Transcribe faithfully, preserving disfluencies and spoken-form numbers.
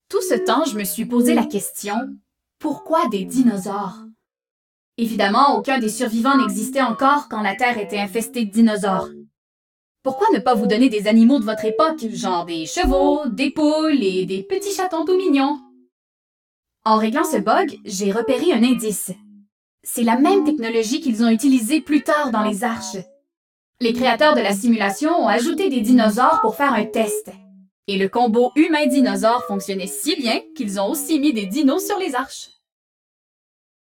Tout ce temps, je me suis posé la question, pourquoi des dinosaures? Évidemment, aucun des survivants n'existait encore quand la Terre était infestée de dinosaures. Pourquoi ne pas vous donner des animaux de votre époque, genre des chevaux, des poules et des petits chatons tout mignons? En réglant ce bug, j'ai repéré un indice. C'est la même technologie qu'ils ont utilisée plus tard dans les arches. Les créateurs de la simulation ont ajouté des dinosaures pour faire un test. Et le combo humain-dinosaure fonctionnait si bien qu'ils ont aussi mis des dinos sur les arches.